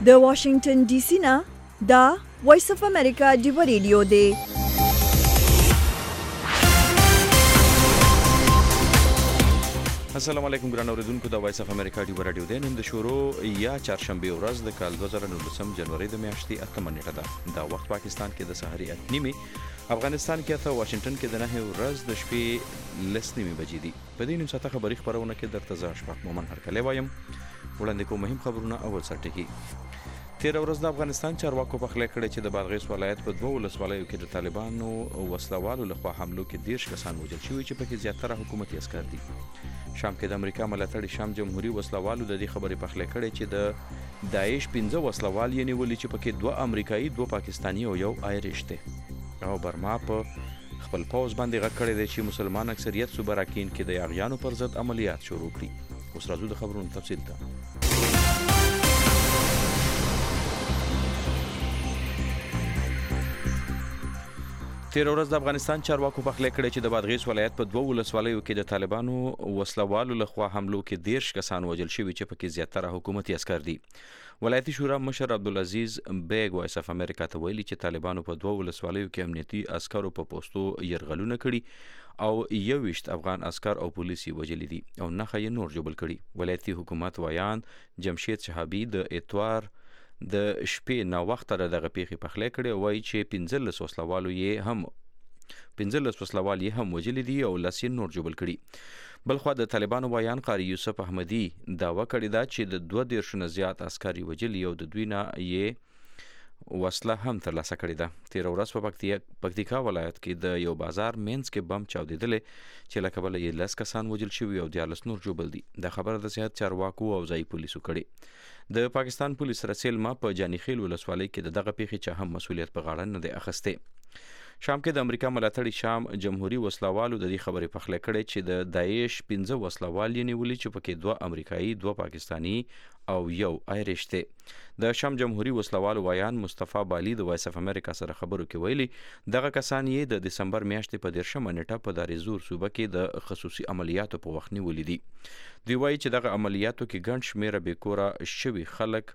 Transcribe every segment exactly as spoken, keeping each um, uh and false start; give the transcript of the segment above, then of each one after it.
د واشنگټن ډي سي نه دا وایس اف امریکا دی ریډیو دی. السلام علیکم ګران اوریدونکو، د وایس اف امریکا دی رادیو دی. نن د شورو یا چهارشنبه ورځ د کال دوه زره نولسم جنوري د میاشتې اتمه نیټه ده. دا وخت پاکستان کې د سحري اته نیمه، افغانستان کې ته واشنگټن کې د نه ورځ د شپې لس نیمه بجې دي. په دې نیم ساعته خبري خبرونه کې درته زه اشفاق مومن هرکلی وایم. وړاندې کوم مهم خبرونه. اول سرټکی تیر ورځ د افغانستان چارواکو پخلی کړی چې د بادغیس ولایت په دوه ولسوالیو کې د طالبانو وسلوالو لخوا حملو کې دیرش کسان وژل شوي چې پکې زیاتره حکومتي عسکر دي. شام کې د امریکا ملاتړي شام جمهوریت وسلوالو د دې خبرې پخلی کړی چې د داعش پنځه وسلوال یې نیولي چې پکې دوه امریکایي، دوه پاکستاني او یو آیریش دی. او برما په خپل پوز باندې غږ کړی دی چې مسلمان اکثریت صوبه راکین کې د یاغیانو پر ضد عملیات شروع کړي. اوس راځو د خبرونو تفصیل ته. تیر ورځ د افغانستان چارواکو پخلی کړی چې د بادغیس ولایت په دوه ولسوالیو کې د طالبانو وسلوالو لخوا حملو کې دیرش کسان وژل شوي چې پکې زیاتره حکومتي عسکر دي. ولایتي شورا مشر عبدالعزیز بیگ وایس اف امریکا ته ویلي چې طالبانو په دوه ولسوالیو کې امنیتي عسکرو په پوستو یرغلونه کړي او یوویشت افغان عسکر او پولیس یې وژلي دي او نښه یې نور جوړ کړي. ولایتي حکومت ویان جمشید شهابي د اتوار د شپې نا وخته دغه پیښې پخلی کړي، وایي چې پنځلس وسلوالو یې هم پنځلس وسلوال یې هم وژلي دي او لس یې نور جوړ کړي. بلخوا د طالبانو ویان قاری یوسف احمدي دعوه کړې ده چې د دوه دیرشو نه زیات عسکر یې وژلي او د دوی نه یې وسله هم ترلاسه کړې ده. تېره ورځ په پکتیکا ولایت کې د یو بازار مینځ کې بم چاودېدلی چې له کبله یې لس کسان وژل شوي او دیارلس نور ژوبل دي. دا خبره د صحت چارواکو او ځایي پولیسو کړې. د پاکستان پولیس رسیل ما په جانیخیل ولسوالۍ کې د دغه پیښې چا هم مسؤلیت په غاړه نه دی اخیستی. شام کې د امریکا ملاتړي شام جمهوریت وسلوالو د دې خبرې پخلی کړی چې د داعش پنځه وسلوال یې نیولي چې پکې دوه امریکایي، دوه پاکستاني او یو آیریش دی. د شام جمهوریت وسلوالو ویان مصطفی بالی د وایس اف امریکا سره خبرو کې ویلي دغه کسان یې د دسمبر میاشتې په دیرشمه نیټه په دارزور صوبه کې د خصوصي عملیاتو په وخت نیولي دي. دوی وایي چې دغه عملیاتو کې ګڼ شمېره بېکوره شوي خلک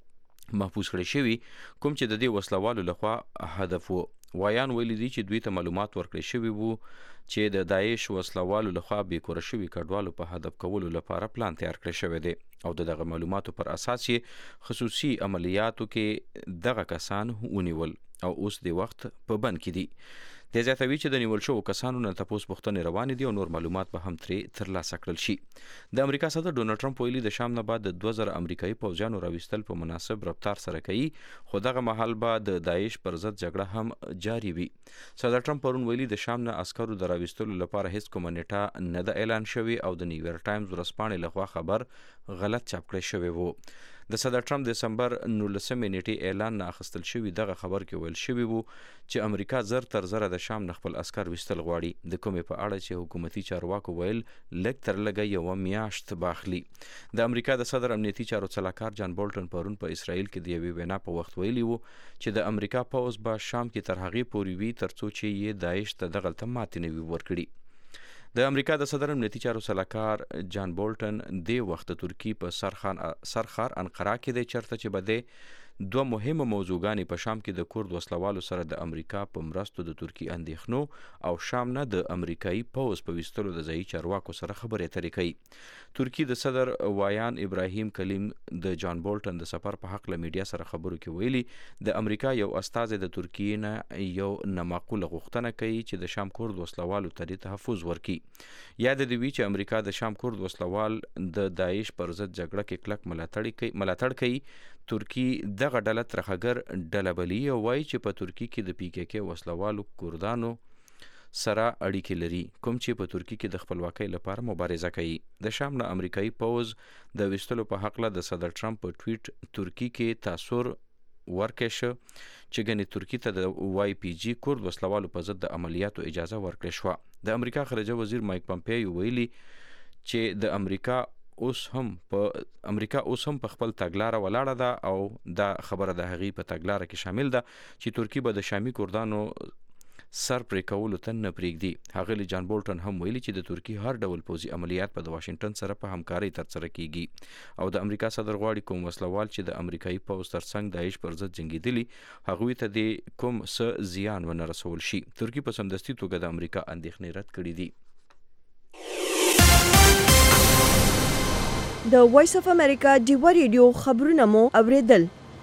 محفوظ کړي شوي کوم چې د دې وسلوالو لخوا هدف وو. وایان ویلي دي چې دوی ته معلومات ورکړي شوي وو چې د داعش وسلوالو لخوا بېکوره شوي کډوالو په هدف کولو لپاره پلان تیار کړی شوی دی او د دغه معلوماتو پر اساس یې خصوصي عملیاتو کې دغه کسان ونیول او اوس د وخت په بند کې دي. د زیاتوي چې د نیول شوو کسانو نه تپوس پوښتنې روانې دي او نور معلومات به هم ترې ترلاسه کړل شي. د امریکا صدر ډونالډ ټرمپ ویلي د شام نه بعد د دوه زره امریکایي پوځیانو راویستل په مناسب رفتار سره کوي، خو دغه مهال به د داعش پر ضد جګړه هم جاري وي. صدر ټرمپ پرون ویلي د شام نه عسکرو د راویستلو لپاره هیڅ کومه نیټه نه ده اعلان شوې او د نیویارک ټایمز ورځپاڼې لخوا خبر غلط چاپ کړی شوی وو. د صدر ټرمپ د دسمبر نولسمې نیټې اعلان نه اخیستل شوي دغه خبر کې ویل شوي وو چې امریکا زر تر زره د شام نه خپل عسکر ویستل غواړي، د کومې په اړه چې حکومتي چارواکو ویل لږ تر لږه یوه میاشت به اخلي. د امریکا د صدر امنیتي چارو سلاکار جان بولټن پرون په اسرائیل کې د یوې وینا په وخت ویلي وو چې د امریکا پوځ به شام کې تر هغې پورې وي تر څو چې یې داعش ته دغلته ماتې نه وي ورکړي. د امریکا د صدر امنیتي چارو سلاکار جان بولټن د وخت ترکی په سرخار انقره کې دی چرته چې بده دوه مهمه موضوعګانې په شام کې د کورد وسلوالو سره د امریکا په مرستو د ترکی اندېښنو او شام نه د امریکایي پوځ په ویستلو د ځایي چارواکو سره خبرې اترې کوي. ترکی د صدر وایان ابراهیم کلیم د جان بولټن د سفر په حق له میډیا سره خبرو کې ویلي د امریکا یو استازی د ترکی نه یو نامعقوله غوښتنه کوي چې د شام کورد وسلوالو ته تحفظ ورکړي. یاد دې وي چې امریکا د شام کورد وسلوال د داعش پر ضد جګړه کې کلک ملاتړ کوي. ترکی دغه ډله ترخګر ډله بلي او وایي چې په ترکی کې د پی کې کې وسلوالو کردانو سره اړیکې لري کوم چې په ترکی کې د خپلواکۍ لپاره مبارزه کوي. د شام نه امریکایي پوځ د ویستلو په حقله د صدر ټرمپ په ټویټ ترکی کې تاثر ورکړی شو چې ګنې ترکی ته د وای پی جی کورد وسلوالو په ضد د عملیاتو اجازه ورکړې شوه. د امریکا خارجه وزیر مایک پمپیو ویلي چې د امریکا اوس هم په امریکا اوس هم په خپل تګلاره ولاړه ده او دا خبره د هغې په تګلاره کې شامل ده چې ترکی به د شامي کردانو سر پرې کولو ته نه پرېږدي. ښاغلي جان بولټن هم ویلي چې د ترکیې هر ډول پوځي عملیات په د واشنګټن سره په همکارۍ ترسره کیږي او د امریکا صدر غواړي کوم وسلوال چې د امریکایي پوځ ترڅنګ د داعش پر ضد جنګېدلي هغوی ته د کوم څه زیان ونه رسول شي. ترکیې په سمدستي توګه د امریکا اندېښنې رد کړي دي. د وایس اف امریکا ډیوا ریډیو خبرونه مو اوریدل.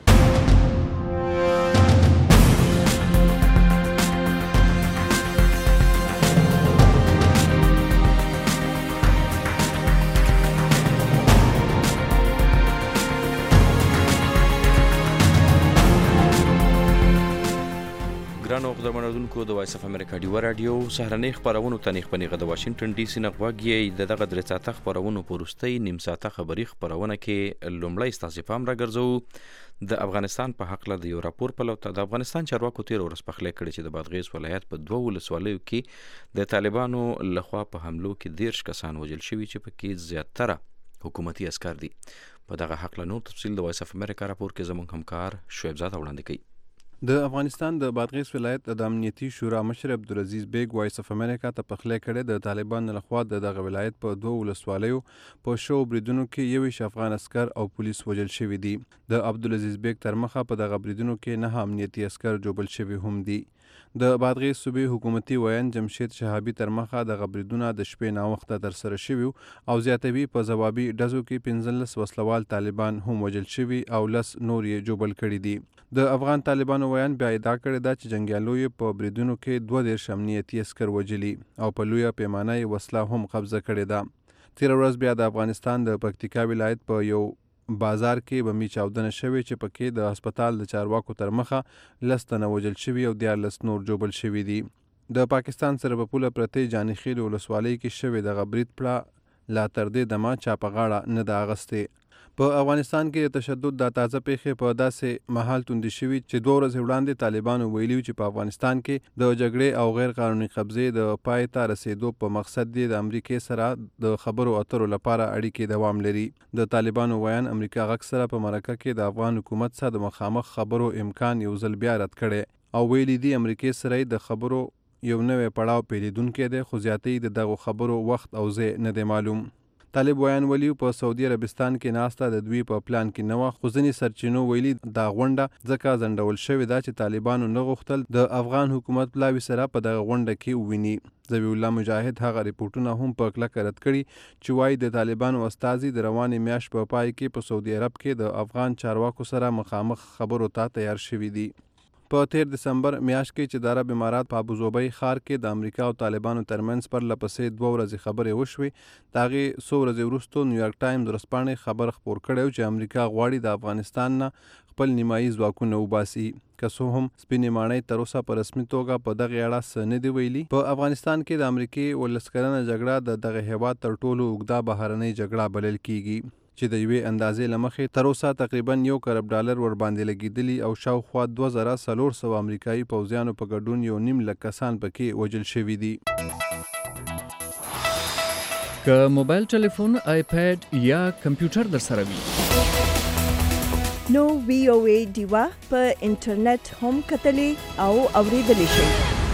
ګرانو خبرمنونکو د وایس اف امریکا ډیوا رادیو سهارنۍ خبرونو ته نیخ پنیغه د واشنګټن ډي سي نه غوږی د دغه درې ساعته خبرونو پورستۍ نیم ساعته خبري خبرونه کې لومړی ستاسو پام راګرځو د افغانستان په حق له یو راپور په لور د افغانستان چارواکو تیر ورځ پخلی کړي چې د بادغیس ولایت په دوه ولسوالیو کې د طالبانو لخوا په حملو کې دیرش کسان وژل شوي چې پکې زیاتره حکومتي عسکر دي. په دغه حق له نور تفصیل د وایس اف امریکا راپور کې زموږ همکار شعیب زاده وړاندې کوي. د افغانستان د بادغیس ولایت د امنیتي شورا مشر عبدالعزیز بیگ وایس اف امریکا ته پخلی کړي د طالبانو لخوا د دغه ولایت په دوه ولسوالیو په شو بریدونو کې یویش افغان عسکر او پولیس وژل شوي دي. د عبدالعزیز بیگ تر مخه په دغه بریدونو کې نه امنیتي عسکر جوبل شوي هم دي. د بادغیس صوبې حکومتي ویان جمشید شهابي تر مخه د غبرګونونه د شپې ناوخته ترسره شوي او زیاتوي په ځوابي ډزو کې پنځلس وسلوال طالبان هم وژل شوي او لس نور یې جوبل کړي دي. د افغان طالبانو ویان بیا ادعا کړې ده چې جنګیالو یې په بریدونو کې دوه دېرش امنیتي عسکر وژلي او په لویه پیمانه یې وسله هم قبضه کړې ده. تېره ورځ بیا د افغانستان د پکتیکا ولایت په یو بازار کې بمي چاودنه شوې چې پکې د هسپتال د چارواکو تر مخه لس تنه وژل شوي او دیارلس نور جوبل شوي دي. د پاکستان سره په پوله پرتې جانخیل ولسوالۍ کې شوې دغه برید پړه لا تر دې دمه چا په غاړه نه ده اغستې. په افغانستان کې تشدد د تازه پیښې په داسې مهال توندې شوي چې دوه ورځې وړاندې طالبانو ویلي چې په افغانستان کې د جګړې او غیر قانوني قبضې د پای ته رسیدو په مقصد دی د امریکای سره د خبرو اترو لپاره اړیکې دوام لري. د طالبانو ویان امریکا غږ سره په مرکه کې د افغان حکومت سره د مخامخ خبرو امکان یو ځل بیا رد کړي او ویلي دي امریکای سره د خبرو یو نوې پړاو پیلېدونکی دی خو زیاتې د دغو خبرو وخت او ځای نه دی معلوم. طالب ویان ویلي په سعودي عربستان کې ناسته د دوی په پلان کې نه وه خو ځینې سرچینو ویلي دا غونډه ځکه ځنډول شوې ده چې طالبانو نه غوښتل د افغان حکومت پلاوي سره په دغه غونډه کې وویني. ذبیح الله مجاهد هغه ریپورټونه هم په کلکه رد کړي چې وایي د طالبانو استازي د روانې میاشت په پای کې په سعودي عرب کې د افغان چارواکو سره مخامخ خبرو ته تیار شوي دي. په تیر دسمبر میاشت کې چې د عرب امارات په ابوظبي ښار کې د امریکا او طالبانو ترمنځ پرله پسې دوه ورځې خبرې وشوې د هغې څو ورځې وروستو نیویارک ټایمز ورځپاڼې خبر خپور کړی چې امریکا غواړي د افغانستان نه خپل نیمایي ځواکونه وباسي. که څه هم سپینې ماڼۍ تر اوسه په رسمي توګه په دغې اړه څه نه دي ویلي. په افغانستان کې د امریکې ولس کلنه جګړه د دغه هېواد تر ټولو اوږده بهرنۍ جګړه بلل کیږي چې د یوې اندازې له مخې تر اوسه تقریبا یو کروڑ ډالر ورباندې لګېدلي او شاوخوا دوه زره څلور سوه امریکایي پوځیانو په ګډون یو نیم لک کسان پکې وژل شوي دي. که موبایل ټلیفون، آیپیډ یا کمپیوټر در سره وي نو وی او ای ډیوا په انټرنیټ هم کتلی او اوریدلی شئ.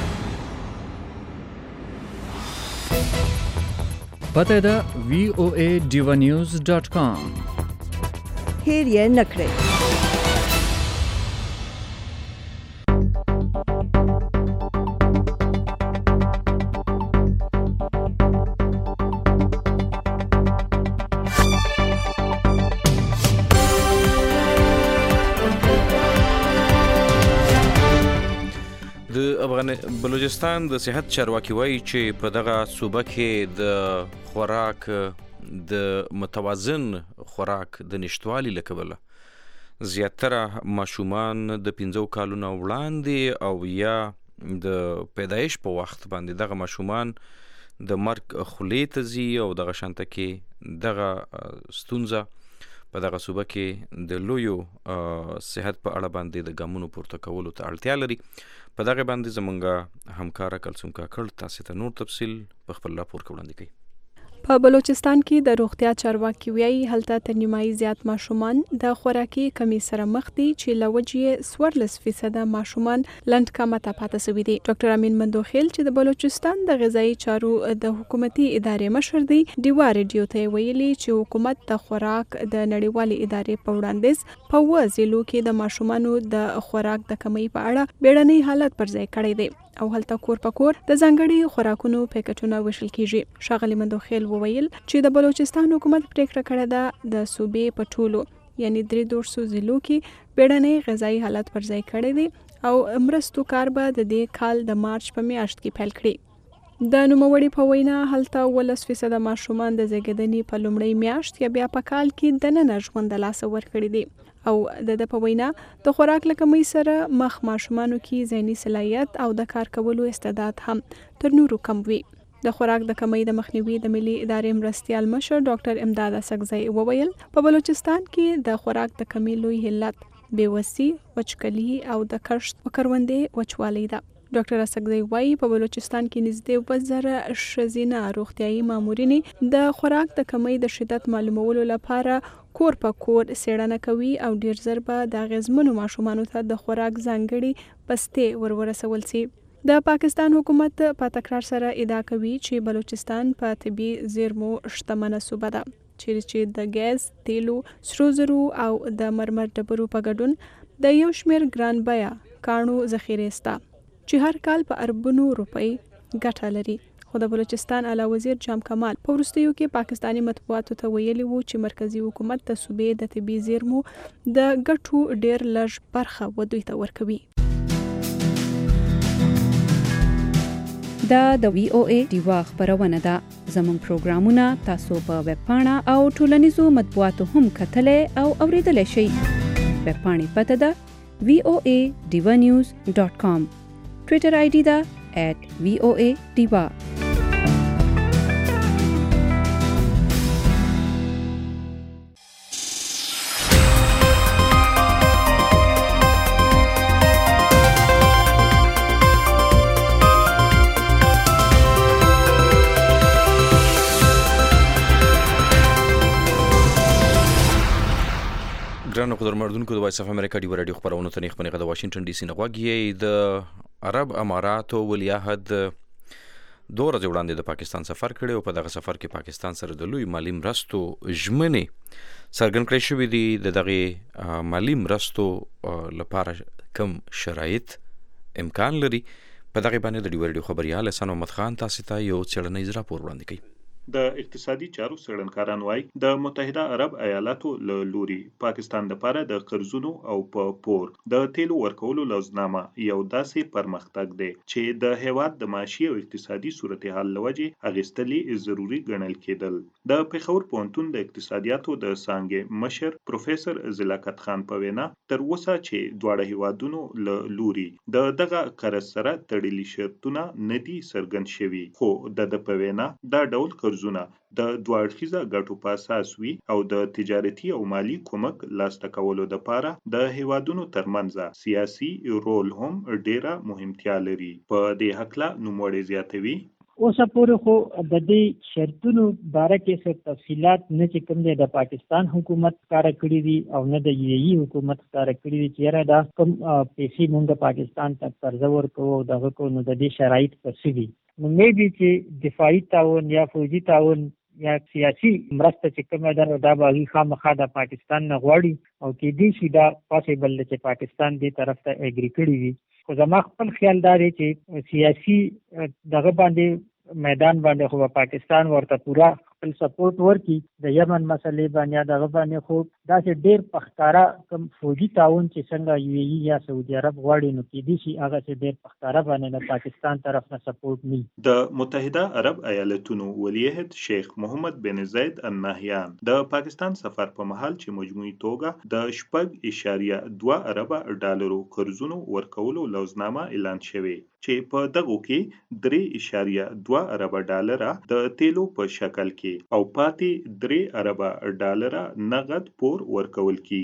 پته ده وی او ای ډیوا نیوز ډاٹ کام. هیر یې نکړئ. بلوچستان د صحت چارواکي وایي چې په دغه صوبه کې د خوراک د متوازن خوراک د نشټوالي له کبله زیاتره ماشومان د پنځو کالونو وړاندې او یا د پیدایش په وخت باندې دغه ماشومان د مرګ خولې ته ځي او دغه شانته کې دغه ستونزه په دغه صوبه کې د لویو صحت په اړه باندې د ګامونو پورته کولو ته اړتیا لري. په دغه باندې زمونږ همکاره کلثوم کاکړ تاسو ته نور تفصیل په خپل راپور کې وړاندې کوي. په بلوچستان کې د روغتیا چارواکي وایي هلته تر نیمایي زیات ماشومان د خوراکي کمی سره مخ دي چې له وجې څوارلس فیصده ماشومان لنډ کمته پاتې شوي دي. ډاکټر امین مندوخیل چې د بلوچستان د غذایي چارو د حکومتي ادارې مشر دی ډیوا ریډیو ته ویلي چې حکومت د خوراک د نړیوالې ادارې په وړاندیز په اووه ضلعو کې د ماشومانو د خوراک د کمی په اړه بیړنی حالت پر ځای کړی دی او هلته کور په کور د ځانګړي خوراکونو پیکټونه ویشل کیږي. ښاغلي مندوخیل وویل چې د بلوچستان حکومت پریکړه کړې ده د صوبې په ټولو یعنی درې دوه ضلعو کې بیړنی غذایي حالت پر ځای کړی دی او مرستو کار به د دې کال د مارچ په میاشت کې پیل کړي. د نوموړي په وینا هلته اوولس فیصده ماشومان د زیږیدنې په لومړۍ میاشت یا بیا په کال کې دننه ژوند د لاسه ورکړي دي او د د په وینا د خوراک له کمی سره مخ ماشومانو کې ذهني صلاحیت او د کار کولو استعداد هم تر نورو کم وي. د خوراک د کمی د مخنیوي د ملي ادارې مرستیال مشر ډاکټر امداد اسکزی وویل په بلوچستان کې د خوراک د کمی لوی علت بېوسي، وچکلي او د کښت او کروندې وچوالی ده. ډاکټر اسکزی وایي په بلوچستان کې نږدې اووه زره ښځینه روغتیايي مامورینې د خوراک د کمی د شدت معلومولو لپاره کور په کور څېړنه کوي او ډیر زر به د اغیزمنو ماشومانو ته د خوراک ځانګړي بستې ورورسول سي. د پاکستان حکومت په تکرار سره ادعا کوي چې بلوچستان په طبي زیرمو شتمنه صوبه ده چیرې چې د ګیس، تیلو، سرو زرو او د مرمر ډبرو په ګډون د یو شمیر ګران بیه کاڼو ذخیرې سته چې هر کال په اربونو روپۍ ګټه لري. خو د بلوچستان اعلی وزیر جام کمال په وروستیو کې پاکستانی مطبوعاتو ته ویلي وو چې مرکزی حکومت د صوبې د طبي زیرمو د ګټو ډیر لږ برخه ودوی ته ورکوي. دا د وی او ای ډیوا خبرونه ده. زموږ پروګرامونه تاسو په ویب پاڼه او ټولنیزو مطبوعاتو هم کتلی او اوریدلی شئ. ویب پاڼې پته ده وی او ای ډیوا نیوز ډاټ کام. ټویټر آی ډي ده ایټ وی او ای ډیوا. ګرانو قدرمنونکو د وایس اف امریکا ډیو رادیو خبرونه ته نیخ د واشنگټن ډي سي نه غوږی. د عرب اماراتو ولیعهد دوه ورځې وړاندې د پاکستان سفر کړی او په دغه سفر کې پاکستان سره د لوی مالی مرستو ژمنې څرګند کړی شوي دي. د دغې مالی مرستو لپاره کم شرایط امکان لري. په دغې باندې د ډیو رادیو خبریال احسان محمد خان تاسو ته یو څېړنیز راپور وړاندې کوي. د اقتصادي چارو څېړنکاران وایي د متحده عرب ایالاتو له لوري پاکستان لپاره د قرضونو او په پور د تیلو ورکولو لوزنامه یو داسې پرمختګ دی چې د هیواد د معاشي او اقتصادي صورتحال له وجې اخیستلې ضروري ګڼل کېدل. د پېښور پوهنتون د اقتصادیاتو د څانګې مشر پروفیسور ضلاکت خان په وینا تر اوسه چې دواړه هیوادونو له لوري د دغه قرض سره تړلي شرطونه نه دي څرګند شوي، خو د ده په وینا دا ډول قرضونه د دوه اړخیزه ګټو په اساس وي او د تجارتي او مالی کومک لاسته کولو لپاره د هیوادونو ترمنځ سیاسي رول هم ډیره مهمتیا لري. په دې هکله نوموړی زیاتوي اوسه پورې خو د دې شرطونو باره کې څه تفصیلات نه چې کوم دی د پاکستان حکومت ښکاره کړي دي او نه د یو ای حکومت ښکاره کړي دي چې یاره دا کوم پیسې مونږ پاکستان ته قرضه ورکوو او دغه کو نو د دې شرایط په څه دي. نو مې بي چې دفاعي تعاون یا فوجي تعاون یا سیاسي مرسته چې کومه ده دا به هغوی خامخا د پاکستان نه غواړي او کېدای شي دا پاسبل ده چې پاکستان دې طرف ته اګري کړي وي. خو زما خپل خیال دا دی چې سیاسي دغه باندې میدان باندې خو پاکستان ورته پورا خپل سپورټ ورکړي. د یمن مسلې باندې دغه باندې خو داسې ډېر په ښکاره کوم فوجي تعاون چې څنګه یو ای یا سعودي عرب غواړي نو کېدای شي هغه چې ډېر په ښکاره باندې د پاکستان طرف نه سپورټ نه. د متحده عرب ایالتونو ولیعهد شیخ محمد بن زید النهیان د پاکستان سفر په مهال چې مجموعي توګه د شپږ اشاریه دوه اربه ډالرو قرضونو ورکولو لوزنامه اعلان شوې چې په دغو کې درې اشاریه دوه اربه ډالره د تیلو په شکل کې او پاتې درې اربه ډالره نغد پور ورکول کیږي.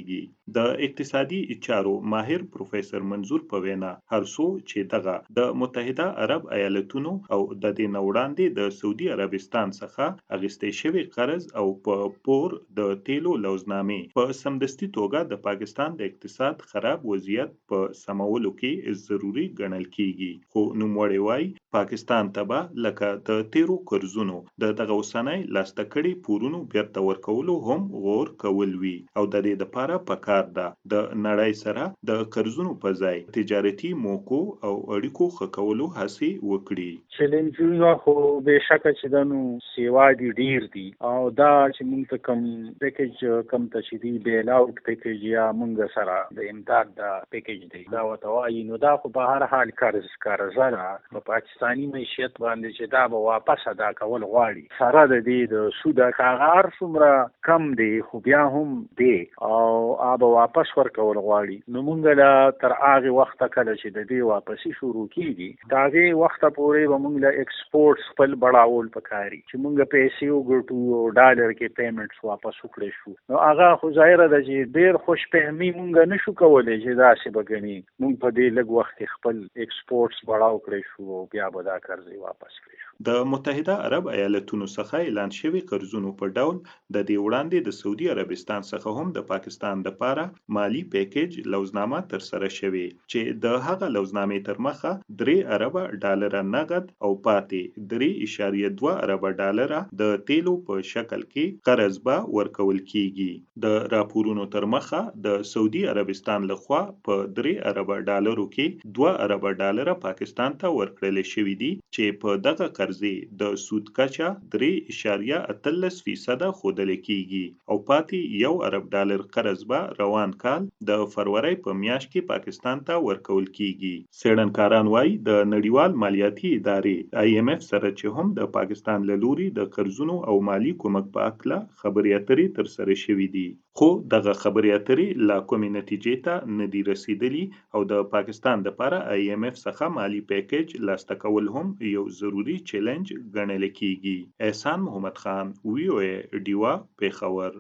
د اقتصادي چارو ماهر پروفیسور منظور په وینا هر څو چې دغه د متحده عرب ایالتونو او د دې نه وړاندې د سعودي عربستان څخه اخیستل شوی قرض او په پور د تیلو لوزنامې په سمدستي توګه د پاکستان د اقتصاد خراب وضعیت په سمولو کې ضروری ګڼل کیږي. خو نوموړی وايي پاکستان ته به لکه د تیرو قرضونو د دغه اوسنۍ لاسته کړي پورونو بیرته ورکولو هم غور کول وي او د دې لپاره پکار ده د نړۍ سره د قرضونو په ځای تجارتي موقع او اړیکو ښه کولو هڅې وکړي. چیلنجونه خو بېشکه چې دا نو سیوا دي ډیر دي او دا چې موږ ته کم پیکیج کم ته چې دی بیل اوټ پیکیج یا موږ سره د امداد دا پیکیج دی دا وته وایي نو دا خو په هر حال قرض قرضه ده په پاکستاني معیشت باندې چې دا به واپس ادا کول غواړي سره د دې د سود کاغار څومره کم دی خو بیا هم دی او آب واپس ورکول غواړي نو موږ لا تر هغه وخت کله چې د دې واپسی شروع کیږي دا هغه وخت پورې به موږ له ایکسپورټس خپل بڑاول پکاري چې موږ پیسې وګټو او ډالر کې پیمنټس واپس وکړو شو نو هغه خو ظاهر ده چې ډیر خوش فهمي موږ نشو کولای چې دا څه بګنی موږ په دې لږ وخت خپل ایکسپورټس بڑاو کړی شو او بیا به دا قرض واپس کړی شو. د متحده عرب ایالتونو څخه اعلان شوی قرضونو په ډول د دې وړاندې د سعودي عربستان څخه هم د پاکستان لپاره مالی پیکیج لوزنامه تر سره شوی چې د هغه لوزنامې تر مخه درې ارب ډالر نغد او پاتې درې اشاریه دوه ارب ډالر د تیلو په شکل کې قرض به ورکول کیږي. د راپورونو تر مخه د سعودي عربستان لخوا په درې ارب ډالرو کې دوه ارب ډالر پاکستان ته ورکړل شوی دي چې په دغه قرضې د سود کچه درې اشاریه اتلس فیصد ښودل کیږي او پاتې یو ارب ډالر قرض به روان کال د فروری په میاشت کې پاکستان ته ورکول کیږي. څېړنکاران وایي د نړیوال مالیاتي ادارې آی ایم اف سره چې هم د پاکستان له لوري د قرضونو او مالی کومک په اړه خبرې اترې تر سره شوې دي خو دغه خبرې اترې لا کومې نتیجې ته نه دي رسیدلي او د پاکستان لپاره آی ایم اف څخه مالی پیکیج لاسته کول هم یو ضروری چیلنج ګڼل کیږي. احسان محمد خان وی او ای ډیوا پیښور.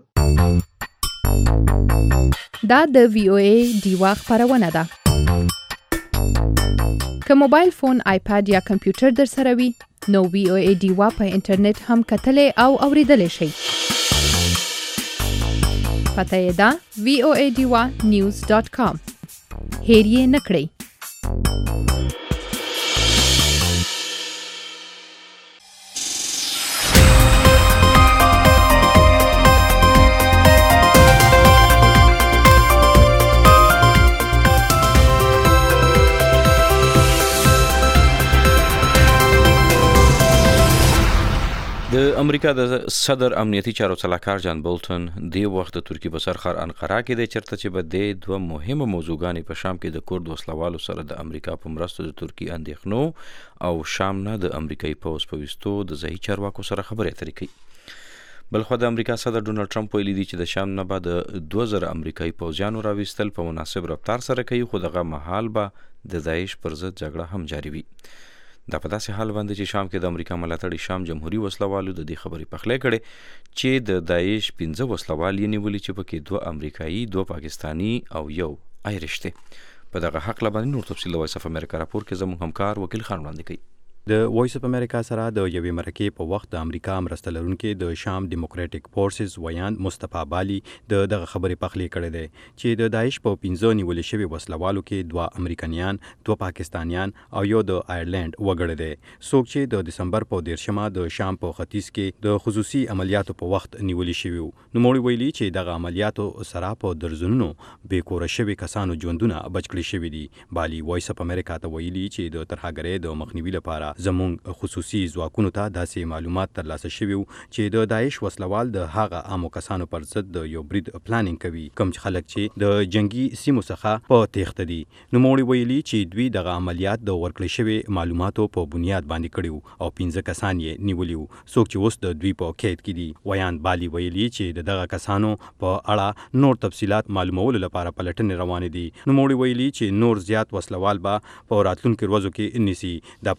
دا د وی او ای ډیوا خبرونه ده. که موبایل فون، آیپاد یا کمپیوټر در سره وي نو وی او ای ډیوا په انټرنیټ هم کتلی او اوریدلی شئ. پته یې ده وی او ای ډیوا نیوز ډاټ کام. هیر یې نه کړئ. د امریکا د صدر امنیتي چارو سلاکار جان بولټن د وخت د ترکی په سرخر انقره کې د چرته چې به د دوه مهمه موضوعګانې په شام کې د کورد وسلوالو سره د امریکا په مرستو د ترکی اندېښنو او شام نه د امریکایي پوځ په وستو د ځایي چارواکو سره خبرې اترې کوي. بلخو د امریکا صدر ډونالد ټرمپ ویلي دی چې د شام نه بعد دوه زره امریکایي پوځیانو راوستل په مناسب رفتار سره کوي خو دغه مهال به د داعش پر ضد جګړه هم جاري وي. دا په داسې حال باندې چې شام کې د امریکا ملاتړي شام جمهوریت وسلوالو د دې خبرې پخلی کړي چې د داعش پنځه وسلوال یې نیولي چې پکې دوه امریکایي، دوه پاکستاني او یو آیریش دي. په دغه حق باندې نور تفصیل د وایس اف امریکا راپور کې زموږ همکار وکیل خان وړاندې کوي. د وایس اف امریکا سره د یوې مرکې په وخت د امریکا مرسته لرونکي د شام ډیموکراټیک فورسز ویاند مصطفی بالی د دغه خبرې پخلی کړی دی چې د داعش په پنځه نیول شوي وسلوالو کې دوه امریکایان، دوه پاکستانیان او یو د آیرلند وګړی دی څوک چې د دسمبر په دیرشمه د شام په ختیځ کې د خصوصي عملیاتو په وخت نیول شوي وو. نوموړي ویلي چې دغه عملیاتو سره په درزنونو بې کوره شوي کسانو ژوندونه بچ کړي شوي دي. بالی وایس اف امریکا ته ویلي چې د ترهګرۍ د مخنیوي لپاره زموږ خصوصي ځواکونو ته داسې معلومات ترلاسه شوي وو چې د داعش وسلوال د هغه عامو کسانو پر ضد د یو برید پلانینګ کوي کوم چې خلک چې د جنگي سیمو څخه په تېښته دي. نوموړي ویلي چې دوی دغه عملیات د ورکړل شوي معلوماتو په بنیاد باندې کړي وو او پنځه کسان یې نیولي وو څوک چې اوس د دوی په قید کې دي. ویاند بالی ویلي چې د دغه کسانو په اړه نور تفصیلات معلومولو لپاره پلټنې روانې دي. نوموړي ویلي چې نور زیات وسلوال به په راتلونکو ورځو کې نیسي. دا په داسې حال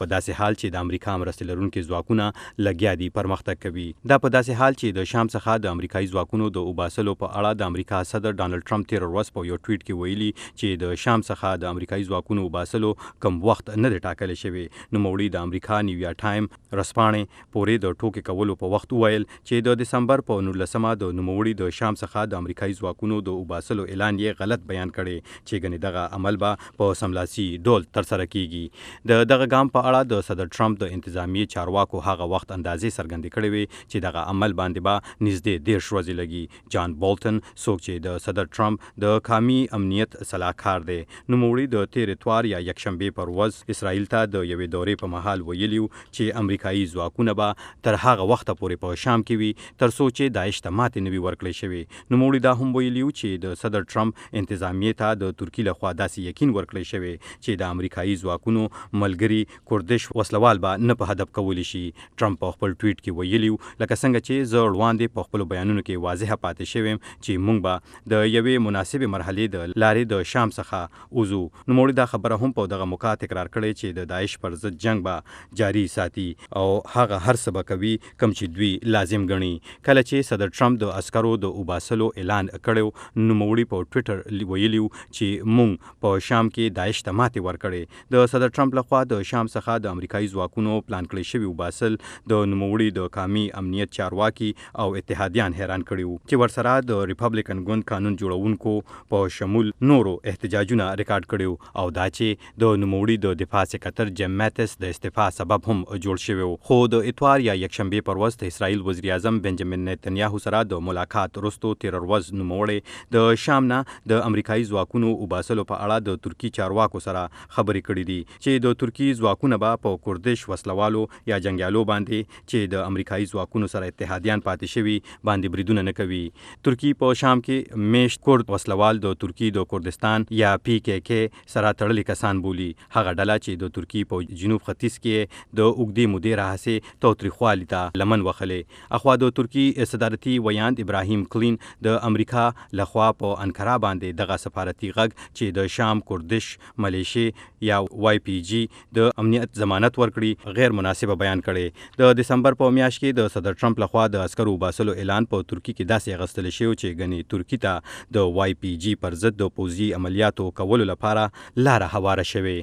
حال چې د امریکا مرستې لرونکي ځواکونه لګیا دي پرمختګ کوي. دا په داسې حال چې د شام څخه د امریکایي ځواکونو د وباسلو په اړه د امریکا صدر ډانلډ ټرمپ تیر ورځ په یو ټویټ کې ویلي چې د شام څخه د امریکایي ځواکونو وباسلو کم وخت نه دی ټاکلی شوی. نوموړي د امریکا نیویا ټایم رسپانې پورې د ټوکې کولو په وخت وویل چې د دسمبر په نولسمه د نوموړي د شام څخه د امریکایي ځواکونو د وباسلو اعلان یې غلط بیان کړی چې ګنې دغه عمل به په سملاسي ډول ترسره کیږي. د دغه ګام په اړه د صدر ټرمپ د انتظامی چارواکو هغه وخت اندازې څرګندې کړې وې چې دغه عمل باندې به نږدې دېرش ورځې لګي. جان بولټن څوک چې د صدر ټرمپ د قومي امنیت صلاحکار دی نوموړي د تیر اتوار یا یکشنبې پر ورځ اسرائیل ته د یوې دورې په مهال ویلي چې امریکایي ځواکونه به تر هغه وخته پورې په شام کې وي تر څو چې داعش ته ماتې نه وي ورکړی شوې. نوموړي دا هم ویلي چې د صدر ټرمپ انتظامیې ته د ترکیې لخوا داسې یقین ورکړی شوی چې د امریکایي ځواکونو ملګري کوردش وسلوال به نه په هدف کولی شي. ټرمپ په خپل ټویټ کې ویلي لکه څنګه چې زه وړاندې په خپلو بیانونو کې واضحه پاتې شوم چې موږ به د یوې مناسبې مرحلې د لارې د شام څخه وځو. نوموړي دا خبره هم په دغه موقع تکرار کړې چې د داعش پر ضد جنگ به جاري ساتي او هغه هر څه به کوي کوم چې دوی لازم ګڼي. کله چې صدر ټرمپ د عسکرو د وباسلو اعلان کړو نوموړي په ټویټر ویلي چې موږ په شام کې داعش ته ماتې ورکړې. د صدر ټرمپ لخوا د شام څخه د امریکایي ځواکونو پلان کړی شوي وباسل د نوموړي د قومي امنیت چارواکي او اتحادیان حیران کړي وو چې ورسره د ریپبلیکن ګوند قانون جوړونکو په شمول نورو احتجاجونه ریکارډ کړي او دا چې د نوموړي د دفاع سکرتر جیم ماتس د استعفا سبب هم جوړ شوی وو. خو د اتوار یا یکشنبې پر ورځ د اسرائیل وزیر اعظم بنجامین نتنیاهو سره د ملاقات وروسته تیر ورځ نوموړي د شام نه د امریکایي ځواکونو وباسلو په اړه د ترکی چارواکو سره خبرې کړې دي چې د ترکی ځواکونه به په کوردش وسلوالو یا جنگیالو باندې چې د امریکایي ځواکونو سره اتحادیان پاتې شوي باندې بریدونه نه کوي. ترکی په شام کې میشت کورد وسلوال د ترکی د کردستان یا پی کې کې سره تړلي کسان بولي. هغه ډله چې د ترکی په جنوب ختیځ کې د اوږدې مودې راهیسې تاوتریخوالي ته لمن وهلې. اخوا د ترکی صدارتي ویاند ابراهیم کلین د امریکا لخوا په انکارا باندې دغه سفارتي غږ چې د شام کوردش ملیشي یا وای پی جی د امنیت ضمانت ورکړي غیر مناسبه بیان کړي. د دسمبر په میاشت کې د صدر ټرمپ لخوا د عسکرو وباسلو اعلان په ترکی کې داسې اغوستل شوی چې ګنې ترکی ته د وای پی جی پر ضد د پوځي عملیاتو کولو لپاره لاره هواره شوې.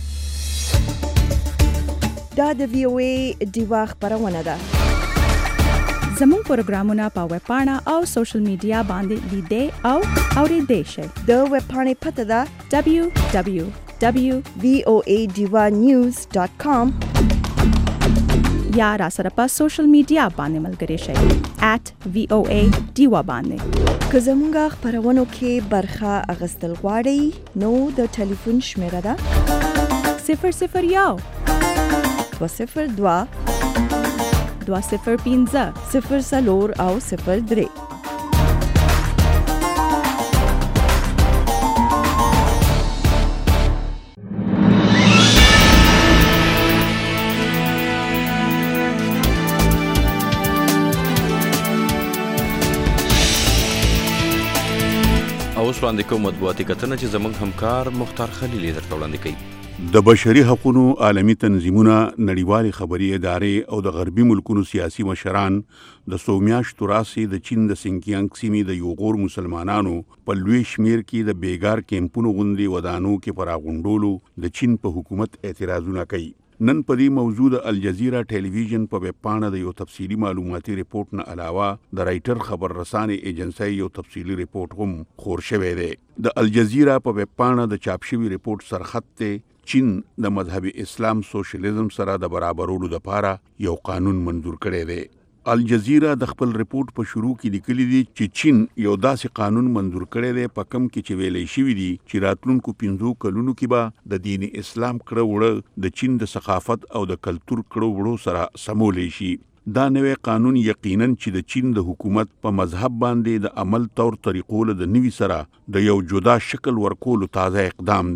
دا د وی او ای ډیوا خبرونه ده. زموږ پروګرامونه په ویب پاڼه او سوشل میډیا باندې لیدئ او اوریدئ شئ. د ویب پاڼې پته ده دبلیو دبلیو دبلیو ډاٹ وی او ای ډیوا نیوز ډاٹ کام یا را سره په سوشل میډیا باندې ملګري شئ ایٹ وی او ای ډیوا باندې. که زموږ خبرونو کې برخه اخیستل غواړئ نو د ټلیفون شمیره ده صفر صفر یو دوه صفر دوه دوه صفر پنځه صفر څلور او صفر درې. اوس وړاندې کوم مطبوعاتي کتنه چې زموږ همکار مختار خلیل درته وړاندې کوي. د بشري حقوقو عالمي تنظیمونه نړیوالې خبري ادارې او د غربي ملکونو سیاسي مشران د څو میاشتو راهیسې د چین د سینکیانګ سیمې د یوغور مسلمانانو په لوی شمیر کې د بیګار کیمپونو غوندې ودانو کې پر راغونډولو د چین په حکومت اعتراضونه کوي. نن په دې موضوع د الجزیره ټلویزیون په ویب پاڼه د یو تفصیلي معلوماتي ریپورت نه علاوه د رائټر خبر رسانې ایجنسی یو تفصیلي ریپورت هم خور شوی دی. د الجزیره په ویب پاڼه د چاپ شوي ریپورت سرخط ته چین د مذهب اسلام سوشلیزم سره د برابرولو لپاره یو قانون منظور کړی دی. الجزیره د خپل ریپورت په شروع کې لیکلي دي چې چین یو داسې قانون منظور کړی دی په کم کې چې ویلې شوي دي چې راتلونکو پنځو کلونو کې به د دین اسلام کړه وړه د چین د ثقافت او د کلتور کړه وړو سره سمولی شي. دا نوی قانون یقینا چې د چین د حکومت په مذهب باندې د عمل طور طریقو له د نوي سره د یو جدا شکل ورکولو تازه اقدام دی.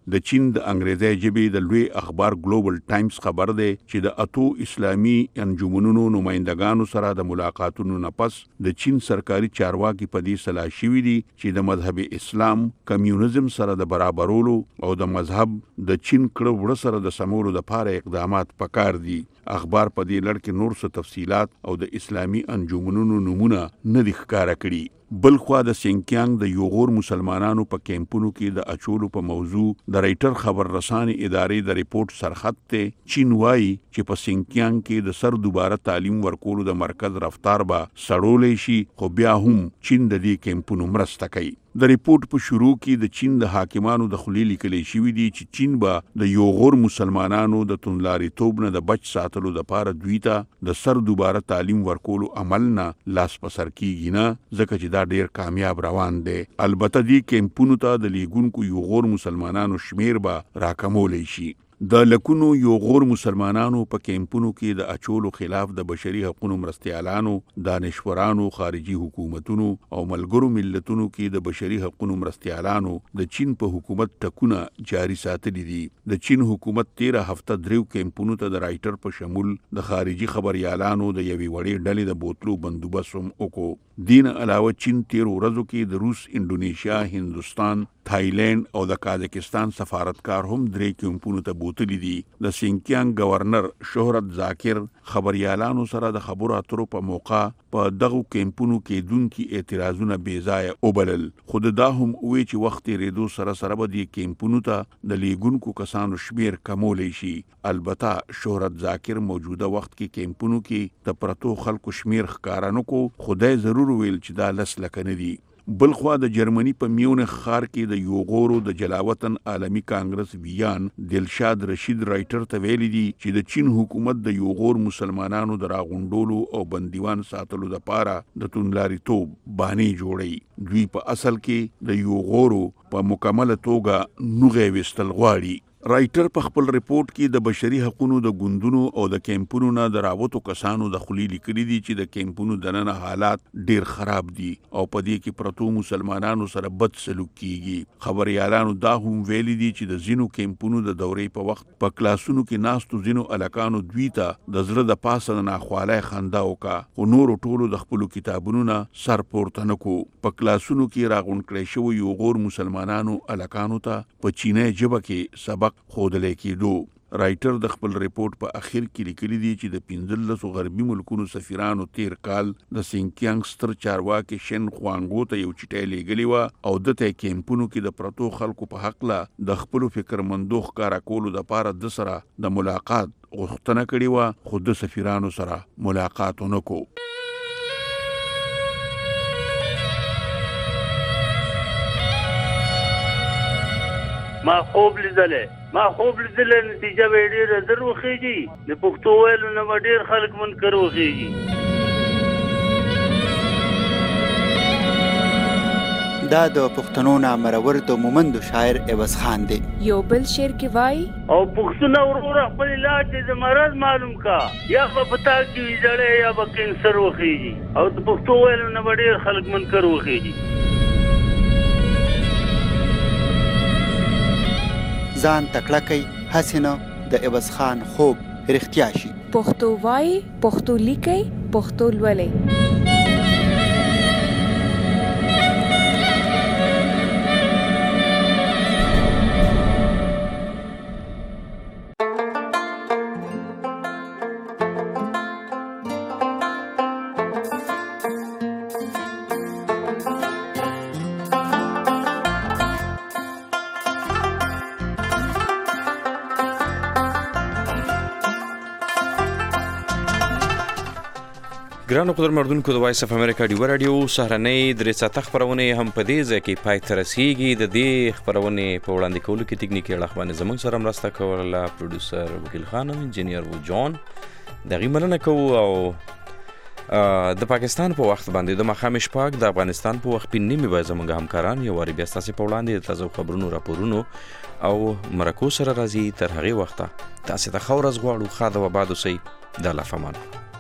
د چین د انګریزي ژبې د لوی اخبار ګلوبل ټایمز خبر دی چې د اتو اسلامي انجمنونو نمائندګانو سره د ملاقاتونو نه پس د چین سرکاري چارواکي په دې سلا شوي دي چې د مذهب اسلام کمیونیزم سره د برابرولو او د مذهب د چین کړه وړه سره د سمولو لپاره اقدامات پکار دي. اخبار په دې لړ کې نور څه تفصيلات او د اسلامي انجمنونو نمونه نه دي ښکاره کړي. بل خوا د سینکیانګ د یوغور مسلمانانو په کیمپونو کې د اچولو په موضوع د رایټر خبر رسانې ادارې د ریپورت سرخط ته چین وایي چې په سینکیانګ کې د سر دوباره تعلیم ورکولو د مرکز رفتار به سړولې شي، خو بیا هم چین د دې کیمپونو مرسته کوي. د ریپورت په شروع کې د چین د حاکمانو د خلیل لیکل شوی دی چې چین به د یوغور مسلمانانو د توندلاریتوب نه د بچ ساتلو لپاره دوی ته د سر دوباره تعلیم ورکولو عمل نه لاس پسر کیږي نه، ځکه چې دا ډیر کامیاب روان دی. البته دې کیمپونو ته د لیګونکو یوغور مسلمانانو شمیر به راکمولی شي. د لکونو یوغور مسلمانانو په کیمپونو کې د اچولو خلاف د بشري حقوقو مرستیالانو، دانشورانو، خارجي حکومتونو او ملګرو ملتونو کې د بشري حقوقو مرستیالانو د چین په حکومت ټکونه جاری ساتلي دي. د چین حکومت تیره هفته دریو کیمپونو ته د رایټر په شمول د خارجي خبريالانو د یوې وړې ډلې د بوتلو بندوبست هم وکړو. دین علاوه چین تیر ورځو کې د روس، انډونیشیا، هندوستان، تایلند او د کازاکستان سفارتکار هم درې کیمپونو ته بوتلی دي. د سینکیانګ گورنر شهرت ذاکر خبريالانو سره د خبرو اترو په موقع په دغه کیمپونو کې دونکي اعتراضونه بې ځایه وبلل. خو دا هم وی چې وخت ریدو سره سره به د کیمپونو ته د لیګونکو کسانو شمیر کمولی شي. البته شهرت ذاکر موجوده وخت کې کیمپونو کې د پرتو خلکو شمیر ښکارا نه کو، خدای ضرور ویل چې دا لس لکه نه دي. بل خوا د جرمني په میونخ ښار کې د یوغورو د جلاوطن عالمي کانګرس ویان دلشاد رشید رایټر ته ویلي دي چې د چین حکومت د یوغور مسلمانانو د راغونډولو او بندیوان ساتلو لپاره د توندلاریتوب بانې جوړي. دوی په اصل کې د یوغورو په مکمله توګه نوغې وستل غواړي. رایټر په خپل ریپورت کې د بشري حقوقو د ګوندونو او د کیمپونو نه د راوتو کسانو د خلیل لیکلي دي چې د کیمپونو دننه حالات ډیر خراب دي او په دې کې پرتو مسلمانانو سره بد سلوک کیږي. خبريالانو دا هم ویلي دي چې د زینو کیمپونو د دورې په وخت په کلاسونو کې ناستو زینو الکانو دوی ته د زړه د پاسه نه خواله خندا وکا، او نور ټولو د خپل کتابونو نه سر پورته نکو. په کلاسونو کې راغون کړی شو یو غور مسلمانانو الکانو ته په چینه ژبه کې سبق خودلې کېدو. رایټر د خپل ریپورت په اخر کې لیکلي دي چې د پنځلسو غربي ملکونو سفیرانو تیر کال د سینکیانګ ستر چارواکي شن خوانګو ته یو چټۍ لیږلې وه او د ته کیمپونو کې د پرتو خلکو په حق له د خپل فکرمندو ښکارا کولو لپاره د سره د ملاقات غوښتنه کړې وه، خو د سفیرانو سره ملاقات ونه کو. ما خوب لیدلې ما خوب لیدلې نتیجه به ډېره زر وخیږي. د پښتو ویلو نه به ډېر خلک منکر وخیږي. دا د پښتنو نامرور د مومندو شاعر عوض خان دی. یو بل شعر کې وایي او پښتون وروره خپل علاج د مرض معلوم کا، یا به پتا کې ویځړې یا به کینسر وخیږي. او د پښتو ویلو نه به ډېر خلک منکر وخیږي. ځان تکړه کوي هسې نه د عوض خان خوب رښتیا شي. پښتو وایي، پښتو لیکي، پښتو لولي. ګرانو قدرمنونکو د وایس اف امریکا ډیو رادیو سهرنۍ درې ساعته خبرونه هم په دې ځای کې پای ته رسیږي. د دې خبرونه په وړاندې کولو کې ټکنیکي اړخ باندې زموږ سره مرسته کوله پروډوسر وکیل خانم، انجینیر و جان. دغه مننه کوو او د پاکستان په وخت باندې د مخام شپږ د افغانستان په وخت په نیمه به زموږ همکاران یو واری بیا تاسو په وړاندې د تازه خبرونو راپورونو او مرکو سره راځي. تر هغه وخته تاسو ته خو ورځ غواړو. خاطر و بعد سي د الله فمان.